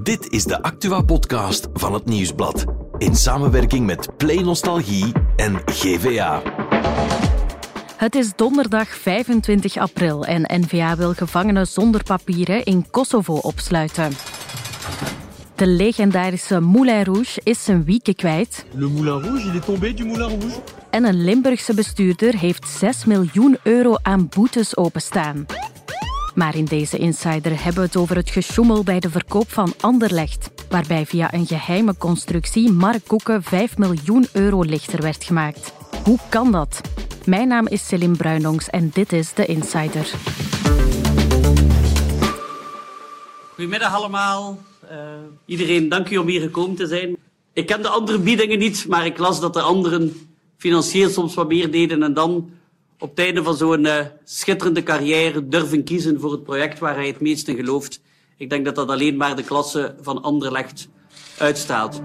Dit is de Actua-podcast van het Nieuwsblad. In samenwerking met Play Nostalgie en GVA. Het is donderdag 25 april en N-VA wil gevangenen zonder papieren in Kosovo opsluiten. De legendarische Moulin Rouge is zijn wieken kwijt. Le Moulin Rouge, il est tombé du Moulin Rouge. En een Limburgse bestuurder heeft 6 miljoen euro aan boetes openstaan. Maar in deze Insider hebben we het over het gesjoemel bij de verkoop van Anderlecht, waarbij via een geheime constructie Mark Koeken 5 miljoen euro lichter werd gemaakt. Hoe kan dat? Mijn naam is Céline Bruinongs en dit is de Insider. Goedemiddag allemaal. Iedereen, dank u om hier gekomen te zijn. Ik ken de andere biedingen niet, maar ik las dat de anderen financieel soms wat meer deden en dan op het einde van zo'n schitterende carrière durven kiezen voor het project waar hij het meest in gelooft. Ik denk dat dat alleen maar de klasse van Anderlecht uitstraalt.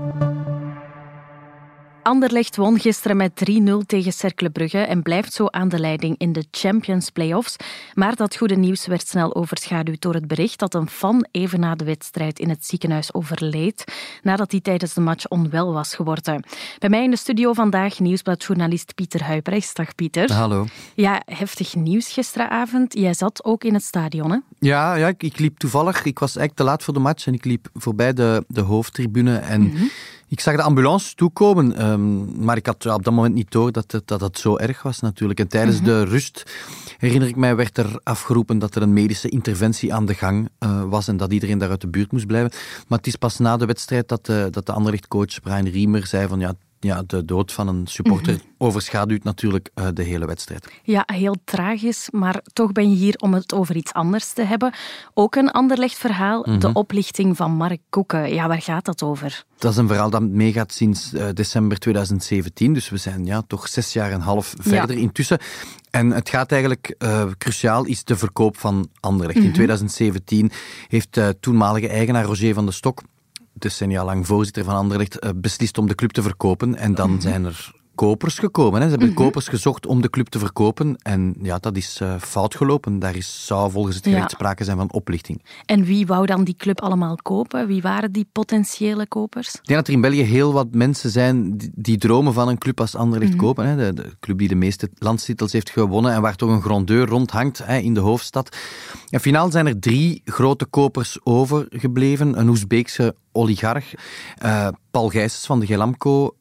Anderlecht won gisteren met 3-0 tegen Cercle Brugge en blijft zo aan de leiding in de Champions Playoffs. Maar dat goede nieuws werd snel overschaduwd door het bericht dat een fan even na de wedstrijd in het ziekenhuis overleed, nadat hij tijdens de match onwel was geworden. Bij mij in de studio vandaag Nieuwsbladjournalist Pieter Huybrechts. Dag Pieter. Hallo. Ja, heftig nieuws gisteravond. Jij zat ook in het stadion, hè? Ja, ik liep toevallig. Ik was eigenlijk te laat voor de match en ik liep voorbij de hoofdtribune en ik zag de ambulance toekomen, maar ik had op dat moment niet door dat het zo erg was natuurlijk. En tijdens de rust, herinner ik mij, werd er afgeroepen dat er een medische interventie aan de gang was en dat iedereen daar uit de buurt moest blijven. Maar het is pas na de wedstrijd dat de Anderlecht-coach Brian Riemer zei van ja, de dood van een supporter overschaduwt natuurlijk de hele wedstrijd. Ja, heel tragisch, maar toch ben je hier om het over iets anders te hebben. Ook een Anderlecht-verhaal, de oplichting van Mark Koeken. Ja, waar gaat dat over? Dat is een verhaal dat meegaat sinds december 2017, dus we zijn toch 6,5 jaar verder intussen. En het gaat eigenlijk, cruciaal is de verkoop van Anderlecht. In 2017 heeft toenmalige eigenaar Roger van de Stok, decennia lang voorzitter van Anderlecht, beslist om de club te verkopen. En dan zijn er kopers gekomen. Hè. Ze hebben kopers gezocht om de club te verkopen. En ja, dat is fout gelopen. Daar zou volgens het gerecht sprake zijn van oplichting. En wie wou dan die club allemaal kopen? Wie waren die potentiële kopers? Ik denk dat er in België heel wat mensen zijn die dromen van een club als Anderlecht kopen. Hè. De club die de meeste landstitels heeft gewonnen en waar toch een grandeur rond hangt in de hoofdstad. En finaal zijn er 3 grote kopers overgebleven. Een Oezbeekse oligarch, Paul Gijsens van de Gelamco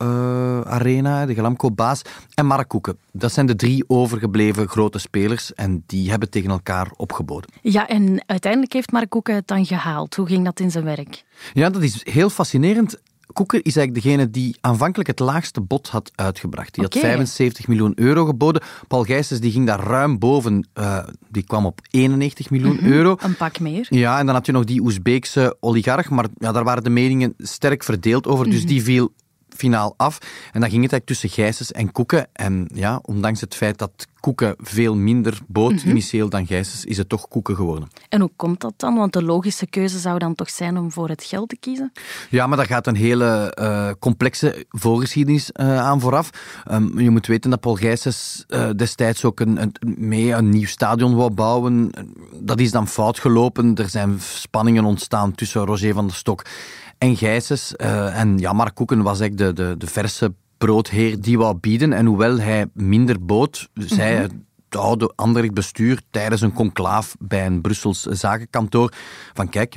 Arena, de Gelamco-baas, en Mark Koeken. Dat zijn de 3 overgebleven grote spelers en die hebben tegen elkaar opgeboden. Ja, en uiteindelijk heeft Mark Koeken het dan gehaald. Hoe ging dat in zijn werk? Ja, dat is heel fascinerend. Koeken is eigenlijk degene die aanvankelijk het laagste bod had uitgebracht. Die had 75 miljoen euro geboden. Paul Gijsens die ging daar ruim boven. Die kwam op 91 miljoen euro. Een pak meer. Ja, en dan had je nog die Oezbeekse oligarch. Maar ja, daar waren de meningen sterk verdeeld over. Dus die viel finaal af. En dan ging het eigenlijk tussen Gijsens en Koeken. En ja, ondanks het feit dat Koeken veel minder bood initieel dan Gijsens, is het toch Koeken geworden. En hoe komt dat dan? Want de logische keuze zou dan toch zijn om voor het geld te kiezen? Ja, maar daar gaat een hele complexe voorgeschiedenis aan vooraf. Je moet weten dat Paul Gijsens destijds ook een nieuw stadion wou bouwen. Dat is dan fout gelopen. Er zijn spanningen ontstaan tussen Roger van de Stok en Gijsens. En ja, Mark Koeken was eigenlijk de verse broodheer die wou bieden. En hoewel hij minder bood, zei het oude Anderlecht bestuur tijdens een conclaaf bij een Brussels zakenkantoor van kijk,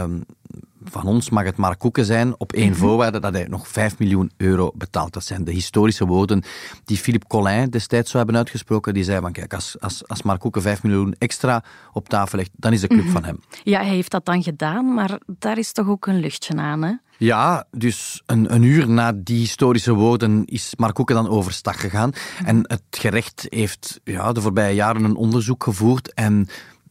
van ons mag het Mark Koeken zijn op 1 voorwaarde dat hij nog 5 miljoen euro betaalt. Dat zijn de historische woorden die Philippe Collin destijds zou hebben uitgesproken. Die zei van kijk, als Mark Koeken 5 miljoen extra op tafel legt, dan is de club van hem. Ja, hij heeft dat dan gedaan, maar daar is toch ook een luchtje aan, hè? Ja, dus een uur na die historische woorden is Mark Koeken dan overstag gegaan. En het gerecht heeft de voorbije jaren een onderzoek gevoerd en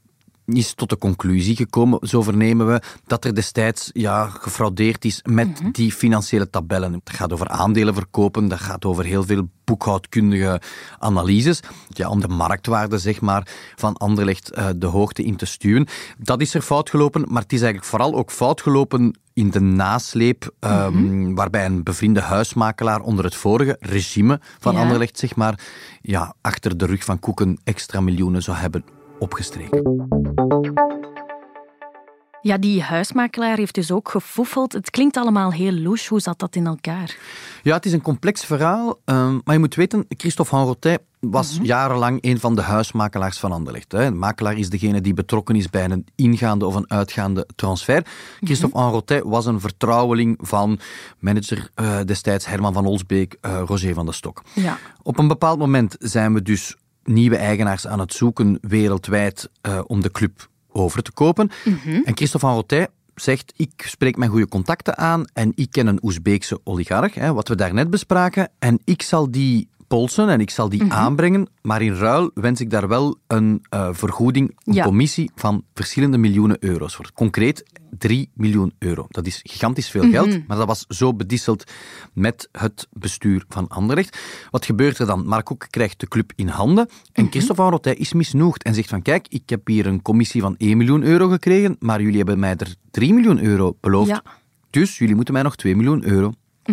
is tot de conclusie gekomen, zo vernemen we, dat er destijds gefraudeerd is met die financiële tabellen. Het gaat over aandelen verkopen, dat gaat over heel veel boekhoudkundige analyses, om de marktwaarde zeg maar, van Anderlecht de hoogte in te stuwen. Dat is er fout gelopen, maar het is eigenlijk vooral ook fout gelopen in de nasleep, waarbij een bevriende huismakelaar onder het vorige regime van Anderlecht, zeg maar, achter de rug van Koeken extra miljoenen zou hebben opgestreken. Ja, die huismakelaar heeft dus ook gefoefeld. Het klinkt allemaal heel louche. Hoe zat dat in elkaar? Ja, het is een complex verhaal. Maar je moet weten, Christophe Van Rotey was jarenlang een van de huismakelaars van Anderlecht. De makelaar is degene die betrokken is bij een ingaande of een uitgaande transfer. Christophe Van Rotey was een vertrouweling van manager destijds Herman van Olsbeek, Roger van de Stok. Ja. Op een bepaald moment zijn we dus nieuwe eigenaars aan het zoeken wereldwijd om de club over te kopen. En Christophe Van Rotey zegt, ik spreek mijn goede contacten aan en ik ken een Oezbeekse oligarch, wat we daarnet bespraken, en ik zal die polsen en ik zal die aanbrengen, maar in ruil wens ik daar wel een vergoeding, een commissie van verschillende miljoenen euro's voor. Concreet 3 miljoen euro. Dat is gigantisch veel geld, maar dat was zo bedisseld met het bestuur van Anderlecht. Wat gebeurt er dan? Mark Koeken krijgt de club in handen en Christophe Van Rotey is misnoegd en zegt van kijk, ik heb hier een commissie van 1 miljoen euro gekregen, maar jullie hebben mij er 3 miljoen euro beloofd. Ja. Dus jullie moeten mij nog 2 miljoen euro.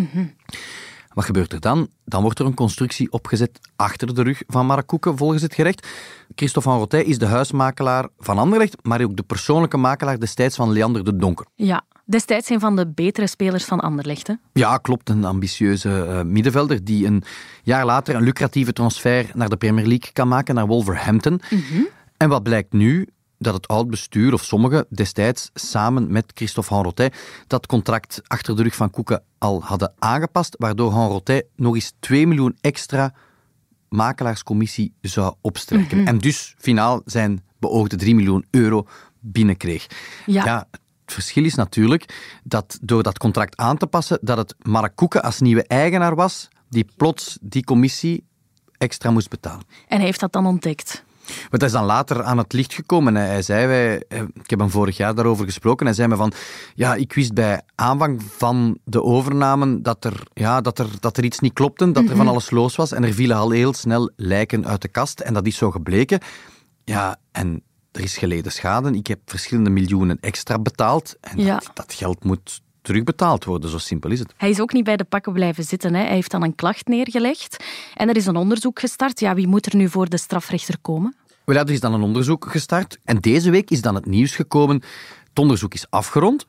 Wat gebeurt er dan? Dan wordt er een constructie opgezet achter de rug van Mark Koeken volgens het gerecht. Christophe Van Rotey is de huismakelaar van Anderlecht, maar ook de persoonlijke makelaar destijds van Leander de Donker. Ja, destijds een van de betere spelers van Anderlecht, hè? Ja, klopt. Een ambitieuze middenvelder die een jaar later een lucratieve transfer naar de Premier League kan maken, naar Wolverhampton. En wat blijkt nu? Dat het oud-bestuur, of sommigen destijds, samen met Christophe Van Rotey, dat contract achter de rug van Koeken al hadden aangepast, waardoor Van Rotey nog eens 2 miljoen extra makelaarscommissie zou opstrekken. En dus finaal zijn beoogde 3 miljoen euro binnenkreeg. Ja, het verschil is natuurlijk dat door dat contract aan te passen, dat het Mark Koeken als nieuwe eigenaar was, die plots die commissie extra moest betalen. En hij heeft dat dan ontdekt? Maar dat is dan later aan het licht gekomen. Hij zei, ik heb hem vorig jaar daarover gesproken, hij zei me van, ja, ik wist bij aanvang van de overname dat er iets niet klopte, dat er van alles los was en er vielen al heel snel lijken uit de kast en dat is zo gebleken. Ja, en er is geleden schade. Ik heb verschillende miljoenen extra betaald en dat geld moet terugbetaald worden, zo simpel is het. Hij is ook niet bij de pakken blijven zitten. Hè. Hij heeft dan een klacht neergelegd en er is een onderzoek gestart. Ja, wie moet er nu voor de strafrechter komen? Wel, er is dan een onderzoek gestart en deze week is dan het nieuws gekomen. Het onderzoek is afgerond.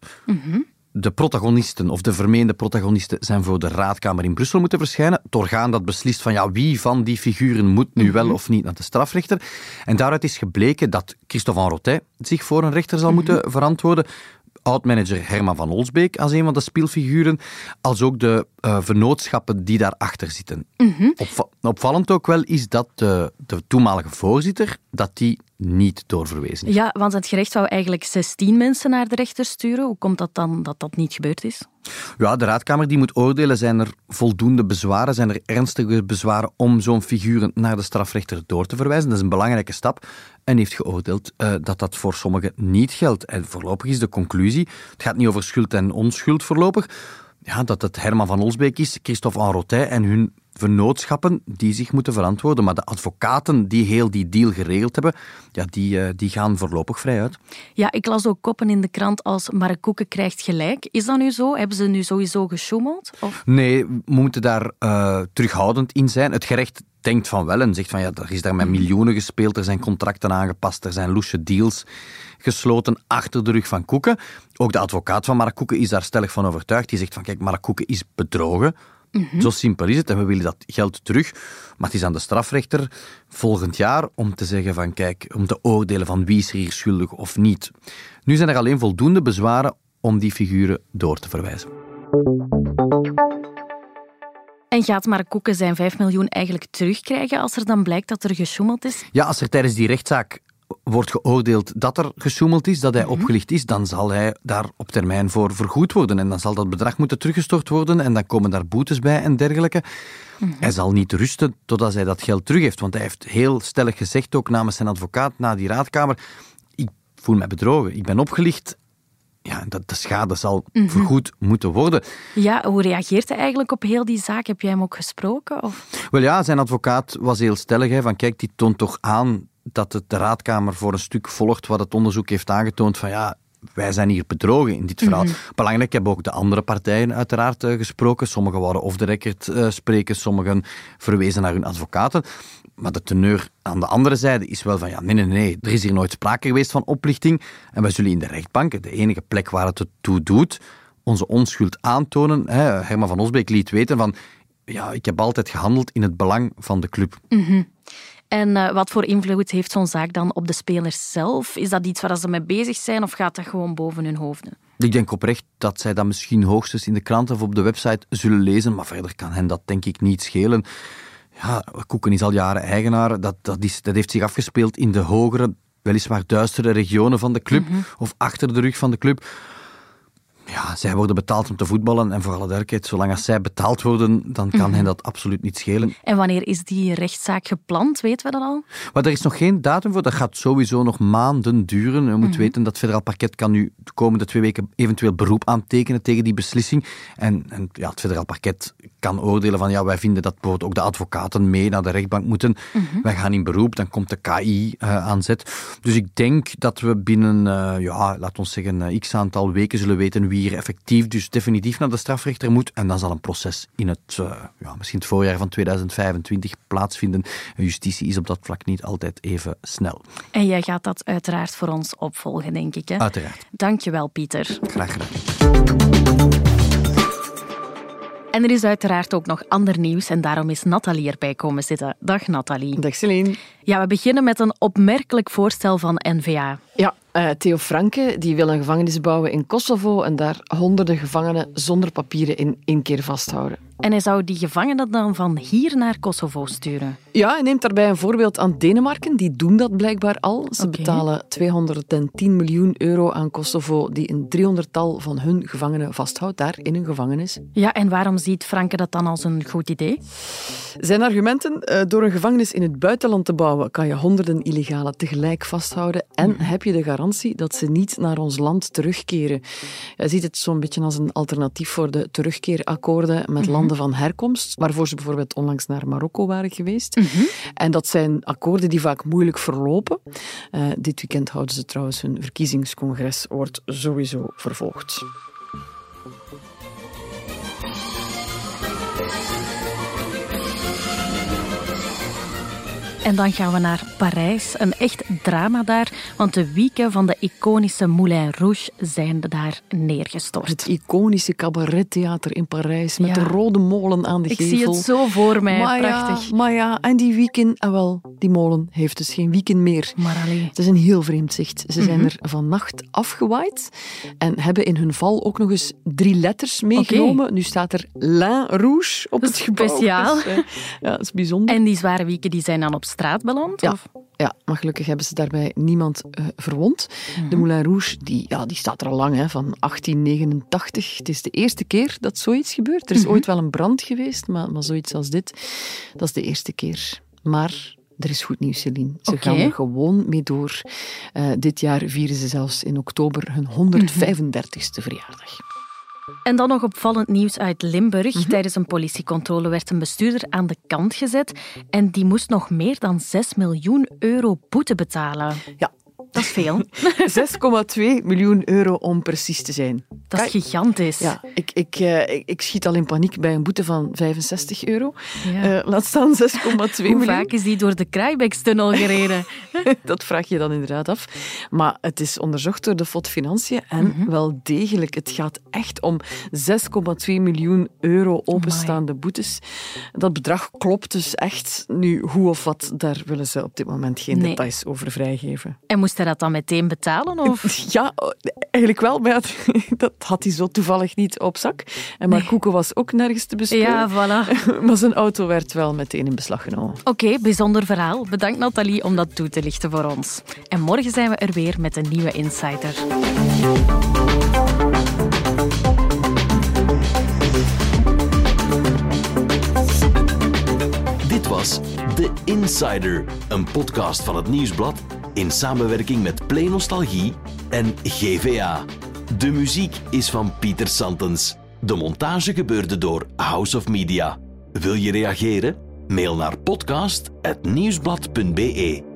De protagonisten, of de vermeende protagonisten, zijn voor de raadkamer in Brussel moeten verschijnen. Het orgaan dat beslist van wie van die figuren moet nu wel of niet naar de strafrechter. En daaruit is gebleken dat Christophe Van Rotey zich voor een rechter zal moeten verantwoorden. Oud-manager Herman van Olsbeek als een van de speelfiguren, als ook de vennootschappen die daarachter zitten. Opvallend ook wel is dat de toenmalige voorzitter, dat die niet doorverwezen is. Ja, want het gerecht wou eigenlijk 16 mensen naar de rechter sturen. Hoe komt dat dan dat dat niet gebeurd is? Ja, de raadkamer die moet oordelen, zijn er voldoende bezwaren, zijn er ernstige bezwaren om zo'n figuren naar de strafrechter door te verwijzen. Dat is een belangrijke stap en heeft geoordeeld dat dat voor sommigen niet geldt. En voorlopig is de conclusie, het gaat niet over schuld en onschuld voorlopig, dat het Herman van Olsbeek is, Christophe Van Rotey en hun vennootschappen die zich moeten verantwoorden. Maar de advocaten die heel die deal geregeld hebben, die gaan voorlopig vrij uit. Ja, ik las ook koppen in de krant als Mark Koeken krijgt gelijk. Is dat nu zo? Hebben ze nu sowieso gesjoemeld? Of? Nee, we moeten daar terughoudend in zijn. Het gerecht denkt van wel en zegt van er is daar met miljoenen gespeeld, er zijn contracten aangepast, er zijn loesje deals gesloten achter de rug van Koeken. Ook de advocaat van Mark Koeken is daar stellig van overtuigd. Die zegt van kijk, Mark Koeken is bedrogen. Zo simpel is het en we willen dat geld terug. Maar het is aan de strafrechter volgend jaar om te zeggen van kijk, om te oordelen van wie is er hier schuldig of niet. Nu zijn er alleen voldoende bezwaren om die figuren door te verwijzen. En gaat Mark Koeken zijn 5 miljoen eigenlijk terugkrijgen als er dan blijkt dat er gesjoemeld is? Ja, als er tijdens die rechtszaak wordt geoordeeld dat er gesjoemeld is, dat hij opgelicht is, dan zal hij daar op termijn voor vergoed worden. En dan zal dat bedrag moeten teruggestort worden en dan komen daar boetes bij en dergelijke. Hij zal niet rusten totdat hij dat geld terug heeft. Want hij heeft heel stellig gezegd, ook namens zijn advocaat, na die raadkamer, ik voel mij bedrogen, ik ben opgelicht. Ja, de schade zal vergoed moeten worden. Ja, hoe reageert hij eigenlijk op heel die zaak? Heb jij hem ook gesproken? Of? Wel ja, zijn advocaat was heel stellig. Van kijk, die toont toch aan dat het de raadkamer voor een stuk volgt wat het onderzoek heeft aangetoond van wij zijn hier bedrogen in dit verhaal. Belangrijk, hebben ook de andere partijen uiteraard gesproken. Sommigen wouden off the record spreken, sommigen verwezen naar hun advocaten. Maar de teneur aan de andere zijde is wel van nee. Er is hier nooit sprake geweest van oplichting. En wij zullen in de rechtbank, de enige plek waar het toe doet, onze onschuld aantonen. Herman van Osbeek liet weten van ik heb altijd gehandeld in het belang van de club. Mm-hmm. En wat voor invloed heeft zo'n zaak dan op de spelers zelf? Is dat iets waar ze mee bezig zijn of gaat dat gewoon boven hun hoofden? Ik denk oprecht dat zij dat misschien hoogstens in de krant of op de website zullen lezen, maar verder kan hen dat denk ik niet schelen. Ja, Koeken is al jaren eigenaar. Dat heeft zich afgespeeld in de hogere, weliswaar duistere regionen van de club, of achter de rug van de club. Ja, zij worden betaald om te voetballen en voor alle duidelijkheid, zolang als zij betaald worden, dan kan hen dat absoluut niet schelen. En wanneer is die rechtszaak gepland? Weten we dat al? Maar er is nog geen datum voor. Dat gaat sowieso nog maanden duren. Je moet weten dat het federaal parket kan nu de komende 2 weken eventueel beroep aantekenen tegen die beslissing. En het federaal parket kan oordelen van wij vinden dat bijvoorbeeld ook de advocaten mee naar de rechtbank moeten. Wij gaan in beroep, dan komt de KI aan zet. Dus ik denk dat we binnen, laten we zeggen, x aantal weken zullen weten wie hier effectief, dus definitief naar de strafrechter moet. En dan zal een proces in misschien het voorjaar van 2025 plaatsvinden. Justitie is op dat vlak niet altijd even snel. En jij gaat dat uiteraard voor ons opvolgen, denk ik. Hè? Uiteraard. Dankjewel, Pieter. Graag gedaan. En er is uiteraard ook nog ander nieuws en daarom is Nathalie erbij komen zitten. Dag Nathalie. Dag Celine. Ja, we beginnen met een opmerkelijk voorstel van N-VA. Ja, Theo Franke die wil een gevangenis bouwen in Kosovo en daar honderden gevangenen zonder papieren in 1 keer vasthouden. En hij zou die gevangenen dan van hier naar Kosovo sturen? Ja, hij neemt daarbij een voorbeeld aan Denemarken. Die doen dat blijkbaar al. Ze betalen 210 miljoen euro aan Kosovo die een 300-tal van hun gevangenen vasthoudt, daar in een gevangenis. Ja, en waarom ziet Franke dat dan als een goed idee? Zijn argumenten, door een gevangenis in het buitenland te bouwen kan je honderden illegalen tegelijk vasthouden en heb je de garantie dat ze niet naar ons land terugkeren. Hij ziet het zo'n beetje als een alternatief voor de terugkeerakkoorden met landen van herkomst, waarvoor ze bijvoorbeeld onlangs naar Marokko waren geweest. En dat zijn akkoorden die vaak moeilijk verlopen. Dit weekend houden ze trouwens hun verkiezingscongres, wordt sowieso vervolgd. En dan gaan we naar Parijs. Een echt drama daar, want de wieken van de iconische Moulin Rouge zijn daar neergestort. Het iconische cabarettheater in Parijs met de rode molen aan de gevel. Ik zie het zo voor mij, prachtig. Maar en die wieken, die molen heeft dus geen wieken meer. Maar alleen. Het is een heel vreemd zicht. Ze zijn er vannacht afgewaaid en hebben in hun val ook nog eens 3 letters meegenomen. Nu staat er Lin Rouge op het gebouw. Speciaal. Dus, dat is bijzonder. En die zware wieken die zijn dan op straat beland? Ja. Ja, maar gelukkig hebben ze daarbij niemand verwond. De Moulin Rouge die staat er al lang, van 1889. Het is de eerste keer dat zoiets gebeurt. Er is ooit wel een brand geweest, maar zoiets als dit, dat is de eerste keer. Maar er is goed nieuws, Celine. Ze gaan er gewoon mee door. Dit jaar vieren ze zelfs in oktober hun 135ste verjaardag. En dan nog opvallend nieuws uit Limburg. Tijdens een politiecontrole werd een bestuurder aan de kant gezet en die moest nog meer dan 6 miljoen euro boete betalen. Ja. Dat is veel. 6,2 miljoen euro om precies te zijn. Dat is gigantisch. Ja, ik schiet al in paniek bij een boete van 65 euro. Ja. Laat staan 6,2 miljoen. Hoe vaak is die door de Kruijbekstunnel gereden? Dat vraag je dan inderdaad af. Maar het is onderzocht door de FOD Financiën en wel degelijk. Het gaat echt om 6,2 miljoen euro openstaande boetes. Dat bedrag klopt dus echt. Nu, hoe of wat, daar willen ze op dit moment geen details over vrijgeven. En moest hij dat dan meteen betalen? Of? Ja, eigenlijk wel, maar dat had hij zo toevallig niet op zak. En maar Koeken was ook nergens te bespeuren. Ja, voilà. Maar zijn auto werd wel meteen in beslag genomen. Oké, bijzonder verhaal. Bedankt Nathalie om dat toe te lichten voor ons. En morgen zijn we er weer met een nieuwe Insider. Dit was The Insider, een podcast van het Nieuwsblad in samenwerking met Play Nostalgie en GVA. De muziek is van Pieter Santens. De montage gebeurde door House of Media. Wil je reageren? Mail naar podcast@nieuwsblad.be.